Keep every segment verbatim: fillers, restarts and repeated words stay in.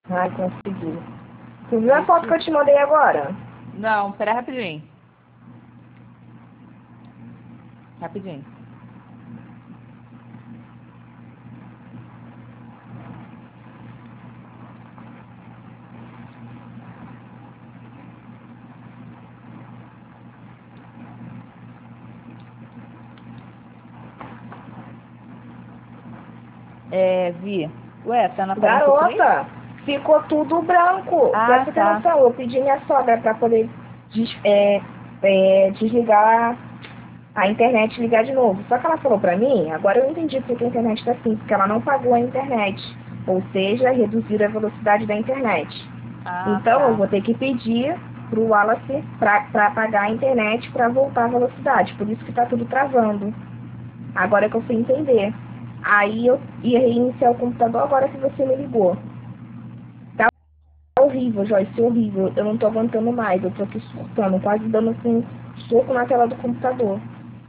Ai, consegui. Tu viu a foto que eu te mandei agora? Não, pera rapidinho. Rapidinho. É, Vi. Ué, tá na Garota, ficou tudo branco. Ah, Presta tá. atenção, eu pedi minha sogra pra poder des é, é, desligar a internet e ligar de novo. Só que ela falou pra mim, agora eu entendi porque a internet tá assim, porque ela não pagou a internet. Ou seja, reduziram a velocidade da internet. Ah, Então tá. eu vou ter que pedir pro Wallace pra, pra pagar a internet pra voltar a velocidade. Por isso que tá tudo travando. Agora que eu fui entender. Aí eu ia reiniciar o computador agora que você me ligou. Tá horrível, Joyce, horrível. Eu não tô aguentando mais. Eu tô aqui surtando, quase dando assim, soco na tela do computador.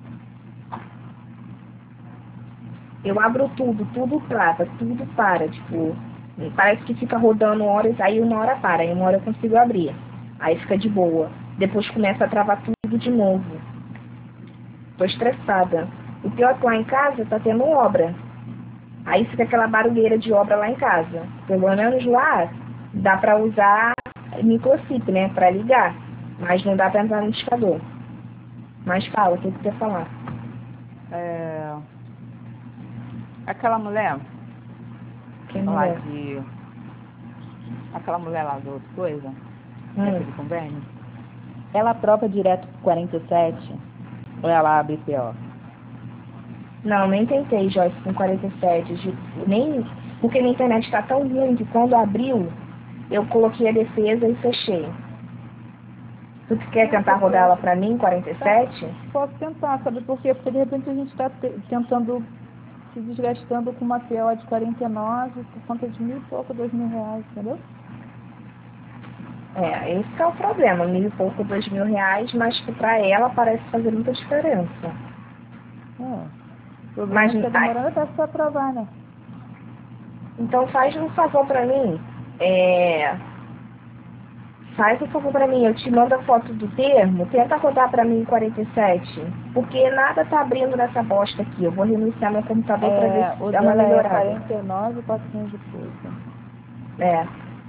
Eu abro tudo, tudo trava, tudo para, tipo, parece que fica rodando horas, aí uma hora para, aí uma hora eu consigo abrir. Aí fica de boa. Depois começa a travar tudo de novo. Tô estressada. O pior é que lá em casa tá tendo obra. Aí fica aquela barulheira de obra lá em casa. Pelo menos lá dá pra usar microchip, né, pra ligar. Mas não dá pra entrar no indicador. Mas fala, o que você quer falar? É... Aquela mulher Quem lá mulher? de... Aquela mulher lá do outra coisa, Hum. daquele convênio, ela aprova direto pro quarenta e sete ou ela abre P O? Não, nem tentei, Joyce, com quarenta e sete. de- Nem, porque minha internet está tão ruim que quando abriu, eu coloquei a defesa e fechei. Tu quer tentar rodar ela pra mim, quarenta e sete? Posso tentar, sabe por quê? Porque de repente a gente está tentando, se desgastando com uma P O de quarenta e nove por conta de mil e pouco, dois mil reais, entendeu? É, esse que é o problema, mil e pouco, dois mil reais, mas que pra ela parece fazer muita diferença. É. O problema Mas, é que tá ai, demorando até pra aprovar, né? então faz um favor pra mim, é, faz um favor pra mim, eu te mando a foto do termo, tenta rodar pra mim em quarenta e sete, porque nada tá abrindo nessa bosta aqui, eu vou reiniciar meu computador pra ver É, se o dá uma dela é melhorada. quarenta e nove, quatrocentos e pouco. É.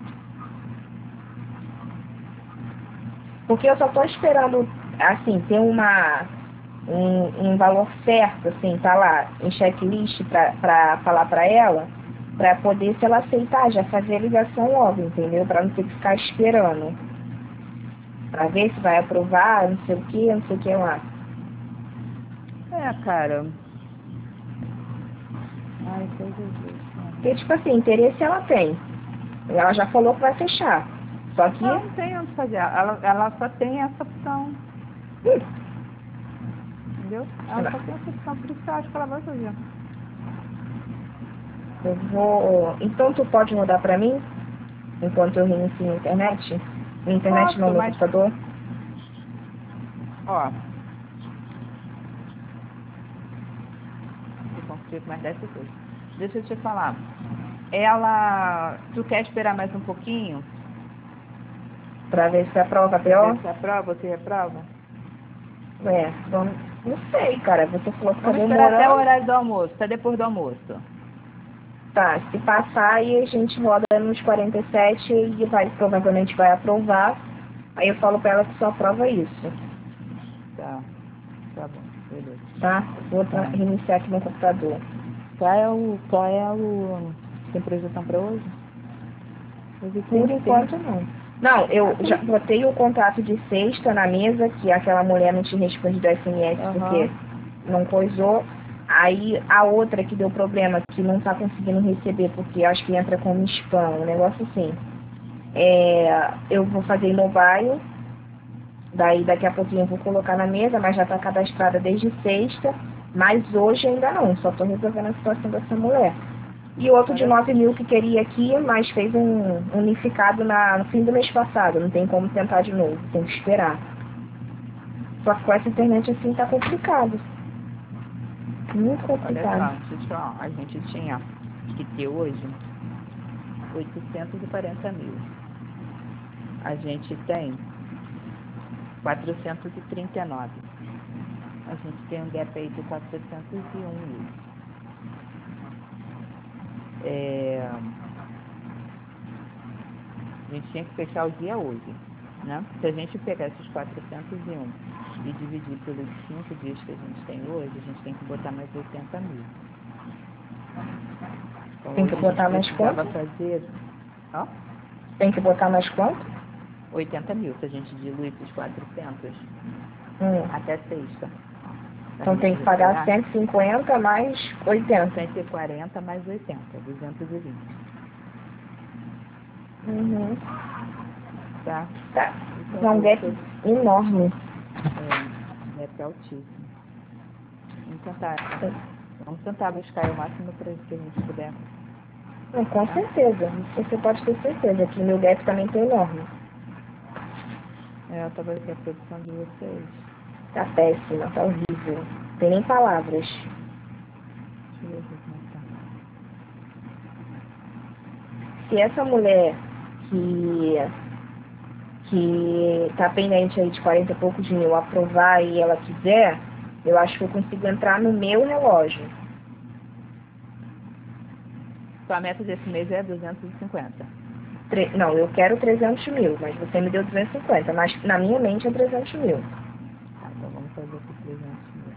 Porque eu só tô esperando, assim, ter uma, um, um valor certo, assim, tá lá, em checklist pra, pra falar pra ela, pra poder, se ela aceitar, já fazer a ligação logo, entendeu? Pra não ter que ficar esperando. Pra ver se vai aprovar, não sei o que, não sei o que lá. É, cara. Ai, foi Jesus, cara. Porque, tipo assim, interesse ela tem. Ela já falou que vai fechar. Só que, Ela não tem onde fazer. Ela, ela só tem essa opção, entendeu? Ela só tem essa opção, por isso que eu acho que ela vai fazer. eu vou... Então tu pode mudar pra mim? Enquanto eu reinicio a internet? A internet não, Posso, meu mas, computador? ó, eu consigo mais dez pessoas. Deixa eu te falar. Ela, tu quer esperar mais um pouquinho? Pra ver se aprova a Pra ver P O? se aprova ou se reprova? É, vamos, não sei, cara. Você falou que tá Vamos esperar até o demorando. horário do almoço, até depois do almoço. Tá, se passar aí a gente roda nos quarenta e sete e vai, provavelmente vai aprovar. Aí eu falo pra ela que só aprova isso, Tá, tá bom, beleza. tá? Vou Tá. tra- reiniciar aqui meu computador. Qual é o, qual é o, tem projeção pra hoje? Hoje Por tem, tem. enquanto não. Não, eu já botei o contato de sexta na mesa, que aquela mulher não tinha respondido S M S porque Aham. não coisou. Aí a outra que deu problema, que não tá conseguindo receber, porque acho que entra como spam, um negócio assim. É, eu vou fazer mobile, daí daqui a pouquinho eu vou colocar na mesa, mas já tá cadastrada desde sexta, mas hoje ainda não, só tô resolvendo a situação dessa mulher. E outro de Olha, nove mil que queria aqui, mas fez um unificado na, no fim do mês passado. Não tem como tentar de novo, tem que esperar. Só que com essa internet assim tá complicado. Muito olha complicado. só, deixa eu te falar, a gente tinha que ter hoje oitocentos e quarenta mil. A gente tem quatrocentos e trinta e nove. A gente tem um gap aí de quatrocentos e um mil. É... A gente tinha que fechar o dia hoje, né? Se a gente pegar esses quatrocentos e um e dividir pelos cinco dias que a gente tem hoje, a gente tem que botar mais oitenta mil. Então, Tem que hoje a gente botar mais precisava quanto? fazer... Ó, Tem que botar mais quanto? oitenta mil, se a gente diluir esses quatrocentos Hum. até sexta. Então tem que pagar cento e cinquenta mais oitenta. cento e quarenta mais oitenta, duzentos e vinte. Uhum. Tá? Tá. Então, É um gap isso enorme. é, gap altíssimo. Vamos tentar, vamos tentar buscar o máximo para que a gente puder. Não, com Tá? certeza. Isso você pode ter certeza que o meu gap também tá enorme. É, eu tava aqui a produção de vocês. Tá péssima, tá horrível. Tem nem palavras. Deixa eu ver aqui como é que tá. Se essa mulher que que tá pendente aí de quarenta e poucos mil aprovar e ela quiser, eu acho que eu consigo entrar no meu relógio. Sua meta desse mês é duzentos e cinquenta. Tre- Não, eu quero trezentos mil, mas você me deu duzentos e cinquenta, mas na minha mente é trezentos mil. Tá, então vamos fazer aqui trezentos mil.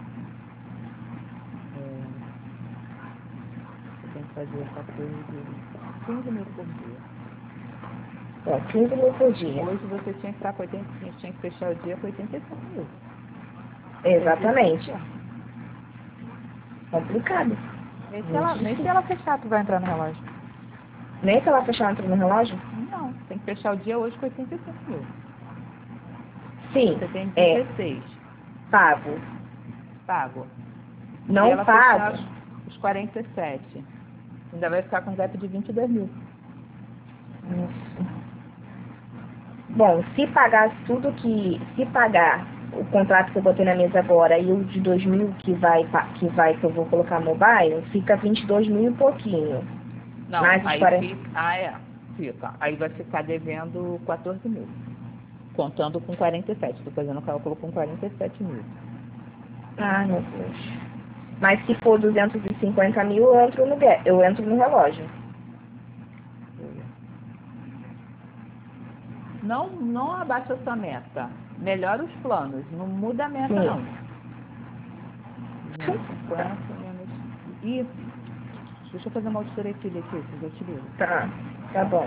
É, você tem que fazer quatorze, quinze mil por dia. É, quinze mil por dia. Hoje você tinha que estar com oitenta, a gente tinha que fechar o dia com oitenta e cinco mil. Exatamente. Complicado. Nem se, ela, nem se ela fechar, tu vai entrar no relógio. Nem se ela fechar entra no relógio? Não, tem que fechar o dia hoje com oitenta e cinco mil. Sim, Você tem é dezesseis pago. pago. Se Não ela pago. fechar os quarenta e sete, ainda vai ficar com gap de vinte e dois mil. Isso. Bom, se pagar tudo que... Se pagar o contrato que eu botei na mesa agora e o de dois mil que vai, pa- que vai, que eu vou colocar mobile, fica vinte e dois mil e pouquinho. Não, Mais os aí quarenta. fica. Ah, é. Fica. Aí vai ficar devendo quatorze mil. Contando com quarenta e sete. Estou fazendo o cálculo com quarenta e sete mil. Ah, meu Deus. Mas se for duzentos e cinquenta mil, eu entro no, ga- eu entro no relógio. Não, não abaixa a sua meta. Melhora os planos. Não muda a meta, Sim. não. cinquenta menos. Ih, deixa eu fazer uma auditoria aqui, aqui, vocês eu te ligo. Tá, tá bom.